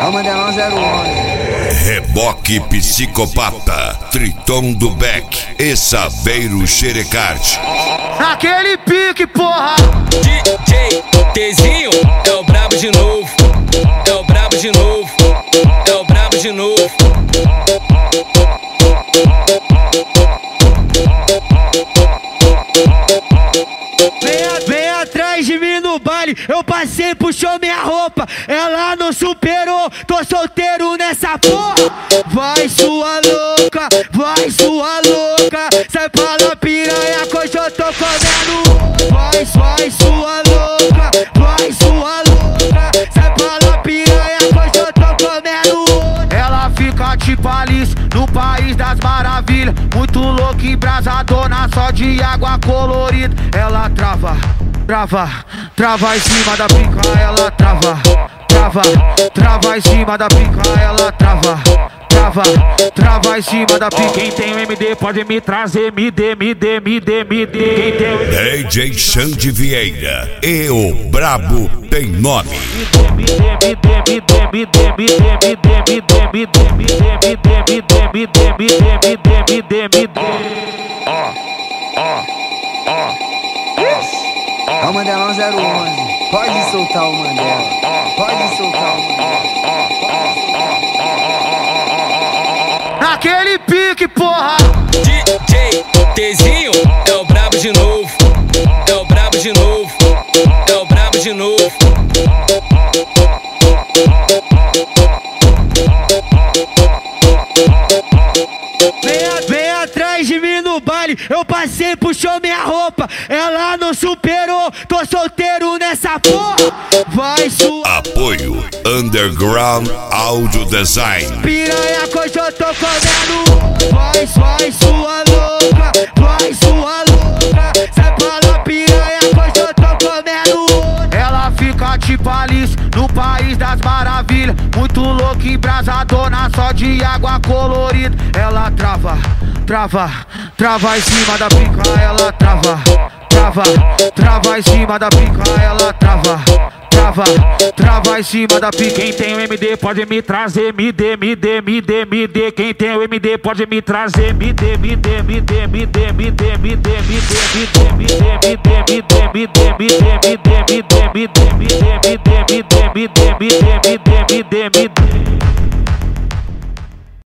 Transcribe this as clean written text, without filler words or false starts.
É o Mandelão 011. Reboque Psicopata, Triton do Beck e Saveiro Xerecard. Naquele pique, porra! DJ Tzinho é o brabo de novo, é o brabo de novo, é o brabo de novo. Vem atrás de mim no baile, eu passei, puxou minha roupa, ela não superou, tô solteiro nessa porra. Vai sua louca, sai pra lá piranha, que hoje eu tô comendo. Vai sua louca, sai pra lá piranha, que hoje eu tô comendo. Ela fica tipo Alice no País das Maravilhas, muito louca, embrasadona, só de água colorida. Ela trava em cima da pica, ela trava em cima da pica, ela trava em cima da pica. Quem tem o MD pode me trazer, me dê. Quem tem o DJ Xande Vieira e o Brabo tem nome. É o Mandelão 011. Pode soltar o Mandela. Pode soltar o Mandela. Naquele pique, porra! DJ Tzinho é o brabo de novo, é o brabo de novo, é o brabo de novo. Vem atrás de mim no baile, eu passei, puxou minha roupa, ela não superou, tô solteiro nessa porra. Vai sua Apoio Underground Audio Design. piranha, que hoje eu tô comendo. Vai sua louca, sai pra lá piranha, que hoje eu tô comendo. Ela fica tipo Alice no País das Maravilhas, muito louca, embrasadona, só de água colorida. Ela trava em cima da pica, ela trava em cima da pica, ela trava em cima da pica. Quem tem o MD pode me trazer, me dê. Quem tem o MD pode me trazer, me dê.